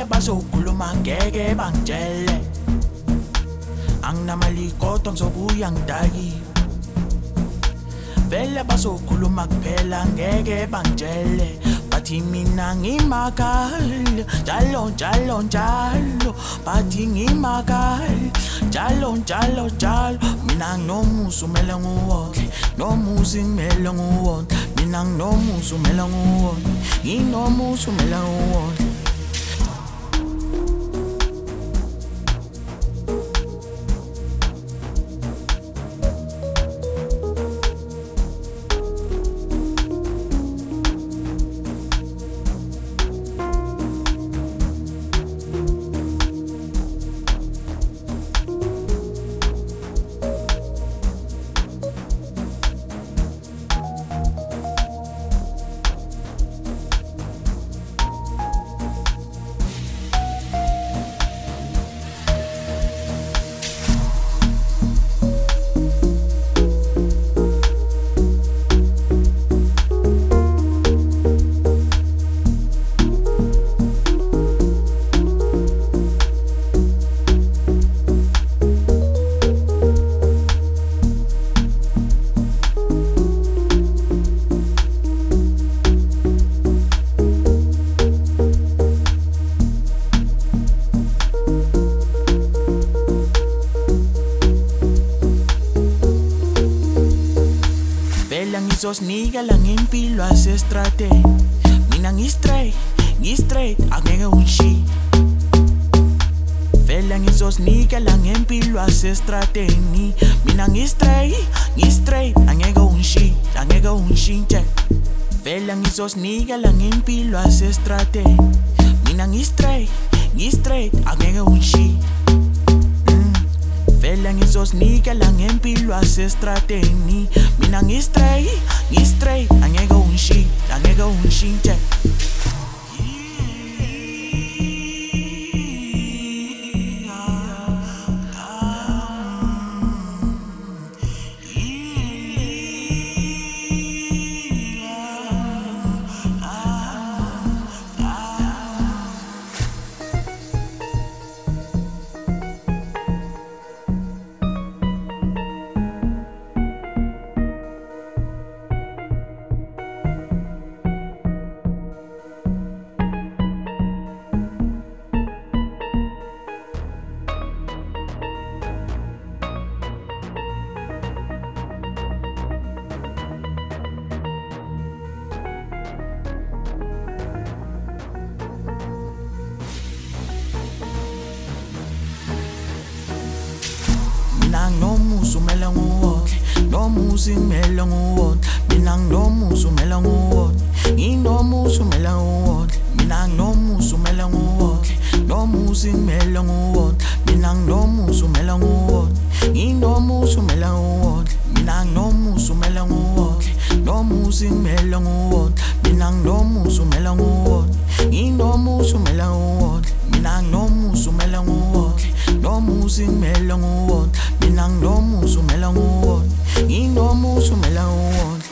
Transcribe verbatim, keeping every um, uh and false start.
vele bazokhuluma ngeke bangitshele anginamali kodwa ngizobuya ngidakiwe vele bazokhuluma kuphela ngeke bangitshele bathi mina ngimakali njalo njalo njalo bathi ngimakali njalo njalo njalo mina nginomusa umele nguwonke nomusa ngimele nguwonke mina nginomusa umele nguwonke nginomusa umele nguwonke Ngizosinikela ngempilo asestradeni mina ngistraight ngistraight angeke ungishiye vele ngizosinikela ngempilo asestradeni mina ngistraight ngistraight angeke ungishiye angeke ungishintshe vele ngizosinikela ngempilo asestradeni mina ngistraight ngistraight angeke ungishiye vele ngizosinikela ngempilo asestradeni mina ngistraight ngistraight angeke ungishiye angeke ungishintshe nginomusa umele nguwonke nomusa ngimele nguwonke mina nginomusa umele nguwonke nginomusa umele nguwonke mina nginomusa umele nguwonke nomusa ngimele nguwonke mina nginomusa umele nguwonke nginomusa umele nguwonke mina nginomusa umele nguwonke nomusa ngimele nguwonke mina nginomusa umele nguwonke nginomusa umele nguwonke mina nginomusa umele nguwonke nomusa ngimele nguwonke mina nginomusa umele nguwonke nginomusa umele nguwonke